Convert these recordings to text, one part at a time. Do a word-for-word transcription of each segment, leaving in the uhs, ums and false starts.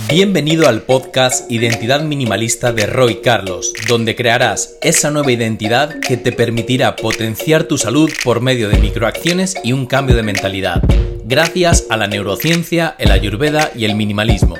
Bienvenido al podcast Identidad Minimalista de Roy Carlos, donde crearás esa nueva identidad que te permitirá potenciar tu salud por medio de microacciones y un cambio de mentalidad, gracias a la neurociencia, el ayurveda y el minimalismo.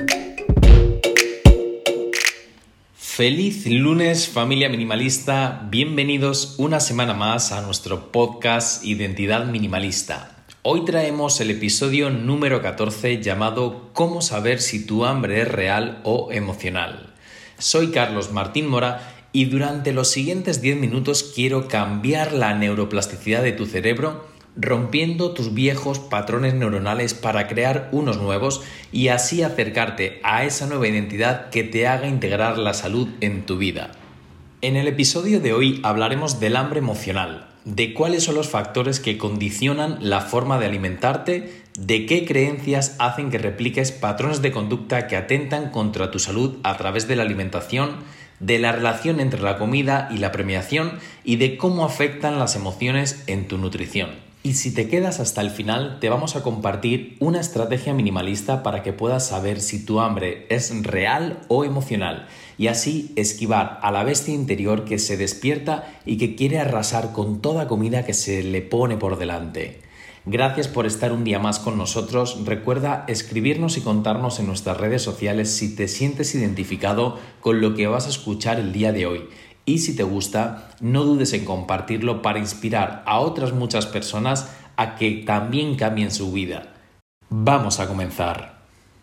Feliz lunes, familia minimalista. Bienvenidos una semana más a nuestro podcast Identidad Minimalista. Hoy traemos el episodio número catorce llamado ¿Cómo saber si tu hambre es real o emocional? Soy Carlos Martín Mora y durante los siguientes diez minutos quiero cambiar la neuroplasticidad de tu cerebro, rompiendo tus viejos patrones neuronales para crear unos nuevos y así acercarte a esa nueva identidad que te haga integrar la salud en tu vida. En el episodio de hoy hablaremos del hambre emocional, de cuáles son los factores que condicionan la forma de alimentarte, de qué creencias hacen que repliques patrones de conducta que atentan contra tu salud a través de la alimentación, de la relación entre la comida y la premiación y de cómo afectan las emociones en tu nutrición. Y si te quedas hasta el final, te vamos a compartir una estrategia minimalista para que puedas saber si tu hambre es real o emocional y así esquivar a la bestia interior que se despierta y que quiere arrasar con toda comida que se le pone por delante. Gracias por estar un día más con nosotros. Recuerda escribirnos y contarnos en nuestras redes sociales si te sientes identificado con lo que vas a escuchar el día de hoy. Y si te gusta, no dudes en compartirlo para inspirar a otras muchas personas a que también cambien su vida. Vamos a comenzar.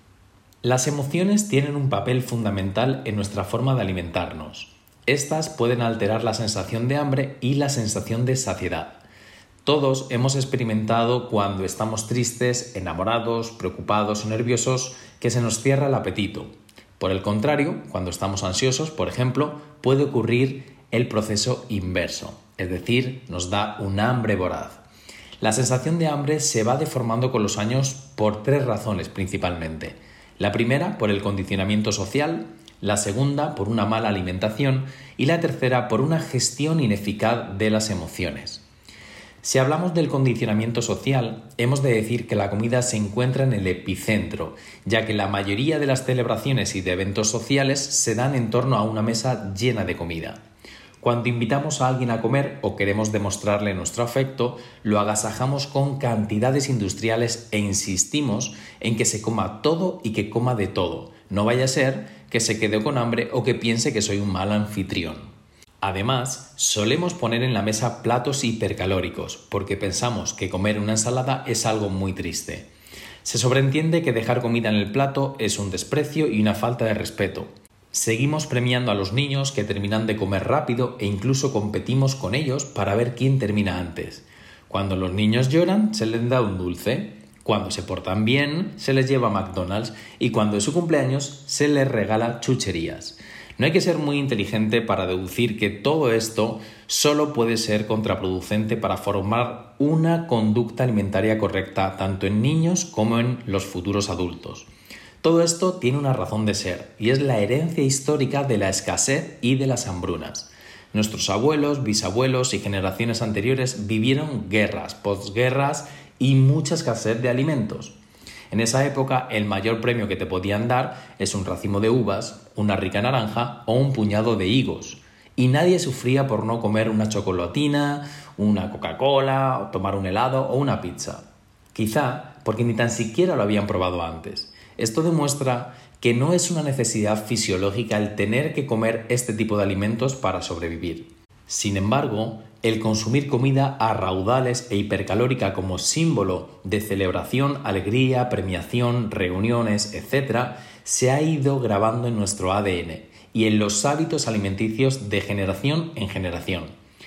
Las emociones tienen un papel fundamental en nuestra forma de alimentarnos. Estas pueden alterar la sensación de hambre y la sensación de saciedad. Todos hemos experimentado cuando estamos tristes, enamorados, preocupados o nerviosos que se nos cierra el apetito. Por el contrario, cuando estamos ansiosos, por ejemplo, puede ocurrir el proceso inverso, es decir, nos da un hambre voraz. La sensación de hambre se va deformando con los años por tres razones principalmente. La primera, por el condicionamiento social, la segunda, por una mala alimentación y la tercera, por una gestión ineficaz de las emociones. Si hablamos del condicionamiento social, hemos de decir que la comida se encuentra en el epicentro, ya que la mayoría de las celebraciones y de eventos sociales se dan en torno a una mesa llena de comida. Cuando invitamos a alguien a comer o queremos demostrarle nuestro afecto, lo agasajamos con cantidades industriales e insistimos en que se coma todo y que coma de todo. No vaya a ser que se quede con hambre o que piense que soy un mal anfitrión. Además, solemos poner en la mesa platos hipercalóricos porque pensamos que comer una ensalada es algo muy triste. Se sobreentiende que dejar comida en el plato es un desprecio y una falta de respeto. Seguimos premiando a los niños que terminan de comer rápido e incluso competimos con ellos para ver quién termina antes. Cuando los niños lloran, se les da un dulce. Cuando se portan bien, se les lleva a McDonald's y cuando es su cumpleaños, se les regala chucherías. No hay que ser muy inteligente para deducir que todo esto solo puede ser contraproducente para formar una conducta alimentaria correcta tanto en niños como en los futuros adultos. Todo esto tiene una razón de ser y es la herencia histórica de la escasez y de las hambrunas. Nuestros abuelos, bisabuelos y generaciones anteriores vivieron guerras, posguerras y mucha escasez de alimentos. En esa época, el mayor premio que te podían dar es un racimo de uvas, una rica naranja o un puñado de higos. Y nadie sufría por no comer una chocolatina, una Coca-Cola, o tomar un helado o una pizza. Quizá porque ni tan siquiera lo habían probado antes. Esto demuestra que no es una necesidad fisiológica el tener que comer este tipo de alimentos para sobrevivir. Sin embargo, el consumir comida a raudales e hipercalórica como símbolo de celebración, alegría, premiación, reuniones, etcétera, se ha ido grabando en nuestro A D N y en los hábitos alimenticios de generación en generación.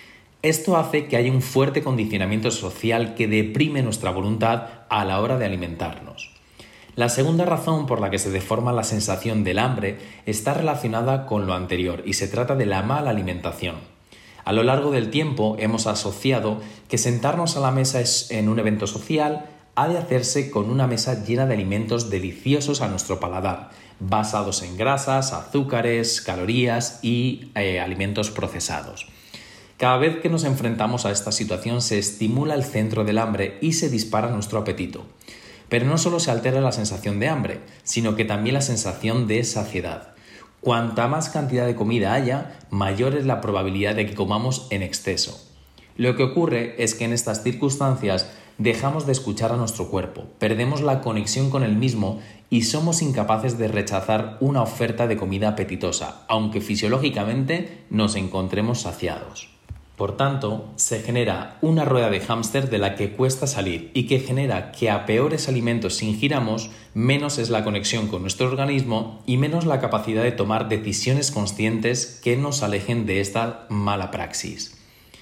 Esto hace que haya un fuerte condicionamiento social que deprime nuestra voluntad a la hora de alimentarnos. La segunda razón por la que se deforma la sensación del hambre está relacionada con lo anterior y se trata de la mala alimentación. A lo largo del tiempo hemos asociado que sentarnos a la mesa en un evento social ha de hacerse con una mesa llena de alimentos deliciosos a nuestro paladar, basados en grasas, azúcares, calorías y eh, alimentos procesados. Cada vez que nos enfrentamos a esta situación se estimula el centro del hambre y se dispara nuestro apetito. Pero no solo se altera la sensación de hambre, sino que también la sensación de saciedad. Cuanta más cantidad de comida haya, mayor es la probabilidad de que comamos en exceso. Lo que ocurre es que en estas circunstancias dejamos de escuchar a nuestro cuerpo, perdemos la conexión con el mismo y somos incapaces de rechazar una oferta de comida apetitosa, aunque fisiológicamente nos encontremos saciados. Por tanto, se genera una rueda de hámster de la que cuesta salir y que genera que a peores alimentos ingiramos, menos es la conexión con nuestro organismo y menos la capacidad de tomar decisiones conscientes que nos alejen de esta mala praxis.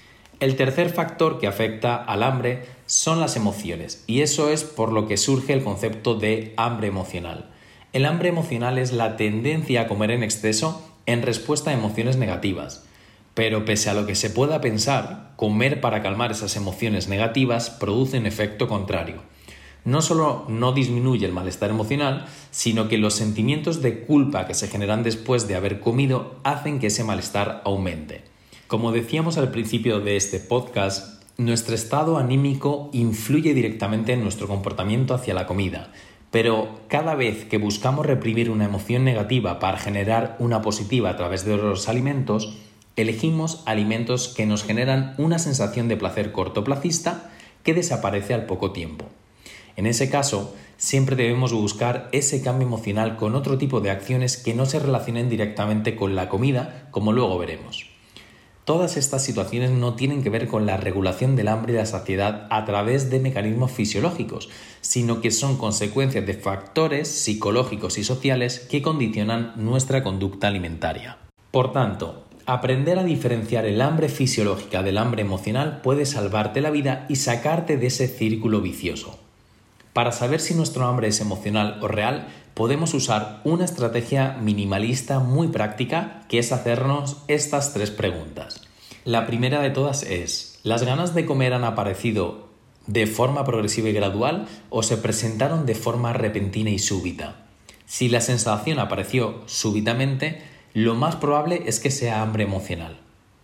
El tercer factor que afecta al hambre son las emociones, y eso es por lo que surge el concepto de hambre emocional. El hambre emocional es la tendencia a comer en exceso en respuesta a emociones negativas. Pero pese a lo que se pueda pensar, comer para calmar esas emociones negativas produce un efecto contrario. No solo no disminuye el malestar emocional, sino que los sentimientos de culpa que se generan después de haber comido hacen que ese malestar aumente. Como decíamos al principio de este podcast, nuestro estado anímico influye directamente en nuestro comportamiento hacia la comida, pero cada vez que buscamos reprimir una emoción negativa para generar una positiva a través de los alimentos, elegimos alimentos que nos generan una sensación de placer cortoplacista que desaparece al poco tiempo. En ese caso, siempre debemos buscar ese cambio emocional con otro tipo de acciones que no se relacionen directamente con la comida, como luego veremos. Todas estas situaciones no tienen que ver con la regulación del hambre y la saciedad a través de mecanismos fisiológicos, sino que son consecuencias de factores psicológicos y sociales que condicionan nuestra conducta alimentaria. Por tanto, aprender a diferenciar el hambre fisiológica del hambre emocional puede salvarte la vida y sacarte de ese círculo vicioso. Para saber si nuestro hambre es emocional o real, podemos usar una estrategia minimalista muy práctica, que es hacernos estas tres preguntas. La primera de todas es: ¿las ganas de comer han aparecido de forma progresiva y gradual o se presentaron de forma repentina y súbita? Si la sensación apareció súbitamente, lo más probable es que sea hambre emocional.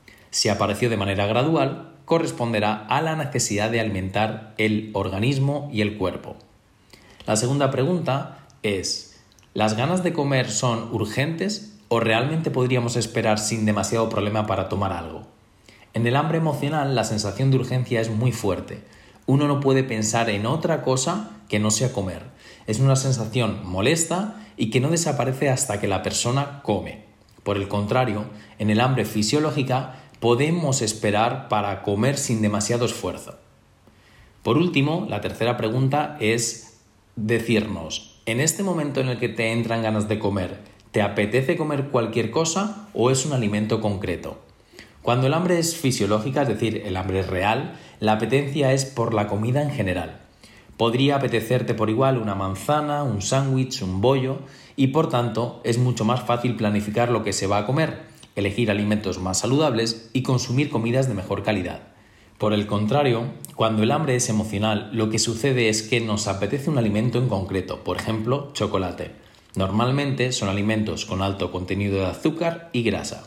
Si apareció de manera gradual, corresponderá a la necesidad de alimentar el organismo y el cuerpo. La segunda pregunta es: ¿las ganas de comer son urgentes o realmente podríamos esperar sin demasiado problema para tomar algo? En el hambre emocional la sensación de urgencia es muy fuerte. Uno no puede pensar en otra cosa que no sea comer. Es una sensación molesta y que no desaparece hasta que la persona come. Por el contrario, en el hambre fisiológica podemos esperar para comer sin demasiado esfuerzo. Por último, la tercera pregunta es decirnos: en este momento en el que te entran ganas de comer, ¿te apetece comer cualquier cosa o es un alimento concreto? Cuando el hambre es fisiológica, es decir, el hambre es real, la apetencia es por la comida en general. Podría apetecerte por igual una manzana, un sándwich, un bollo, y por tanto es mucho más fácil planificar lo que se va a comer, elegir alimentos más saludables y consumir comidas de mejor calidad. Por el contrario, cuando el hambre es emocional, lo que sucede es que nos apetece un alimento en concreto, por ejemplo, chocolate. Normalmente son alimentos con alto contenido de azúcar y grasa.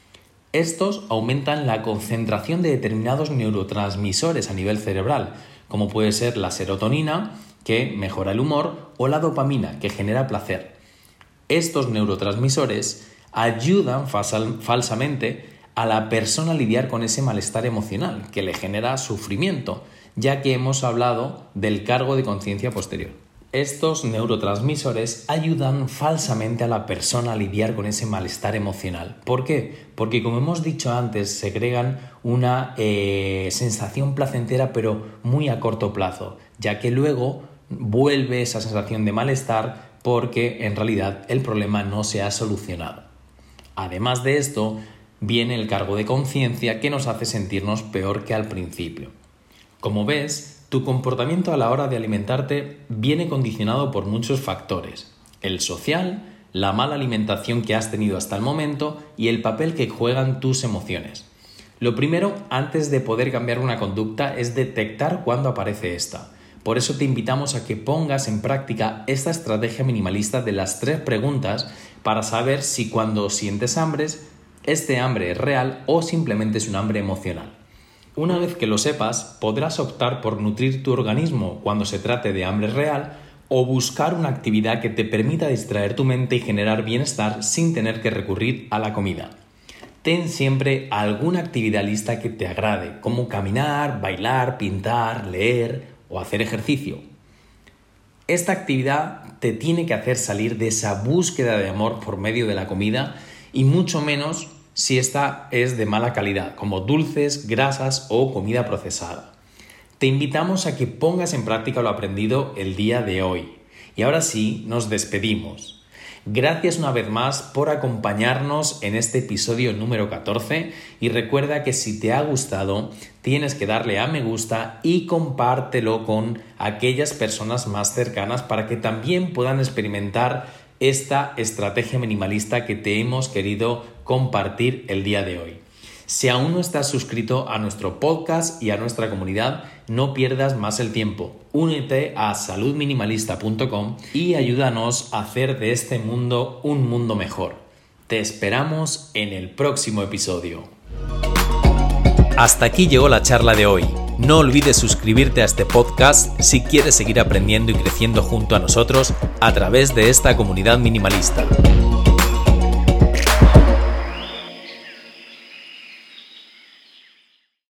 Estos aumentan la concentración de determinados neurotransmisores a nivel cerebral, como puede ser la serotonina, que mejora el humor, o la dopamina, que genera placer. Estos neurotransmisores ayudan falsal, falsamente a la persona a lidiar con ese malestar emocional que le genera sufrimiento, ya que hemos hablado del cargo de conciencia posterior. Estos neurotransmisores ayudan falsamente a la persona a lidiar con ese malestar emocional. ¿Por qué? Porque, como hemos dicho antes, segregan una eh, sensación placentera pero muy a corto plazo, ya que luego vuelve esa sensación de malestar porque en realidad el problema no se ha solucionado. Además de esto, viene el cargo de conciencia que nos hace sentirnos peor que al principio. Como ves, tu comportamiento a la hora de alimentarte viene condicionado por muchos factores: el social, la mala alimentación que has tenido hasta el momento y el papel que juegan tus emociones. Lo primero, antes de poder cambiar una conducta, es detectar cuándo aparece esta. Por eso te invitamos a que pongas en práctica esta estrategia minimalista de las tres preguntas para saber si cuando sientes hambre, este hambre es real o simplemente es un hambre emocional. Una vez que lo sepas, podrás optar por nutrir tu organismo cuando se trate de hambre real o buscar una actividad que te permita distraer tu mente y generar bienestar sin tener que recurrir a la comida. Ten siempre alguna actividad lista que te agrade, como caminar, bailar, pintar, leer o hacer ejercicio. Esta actividad te tiene que hacer salir de esa búsqueda de amor por medio de la comida y mucho menos si esta es de mala calidad, como dulces, grasas o comida procesada. Te invitamos a que pongas en práctica lo aprendido el día de hoy. Y ahora sí, nos despedimos. Gracias una vez más por acompañarnos en este episodio número catorce y recuerda que si te ha gustado tienes que darle a me gusta y compártelo con aquellas personas más cercanas para que también puedan experimentar esta estrategia minimalista que te hemos querido compartir el día de hoy. Si aún no estás suscrito a nuestro podcast y a nuestra comunidad, no pierdas más el tiempo. Únete a salud minimalista punto com y ayúdanos a hacer de este mundo un mundo mejor. Te esperamos en el próximo episodio. Hasta aquí llegó la charla de hoy. No olvides suscribirte a este podcast si quieres seguir aprendiendo y creciendo junto a nosotros a través de esta comunidad minimalista.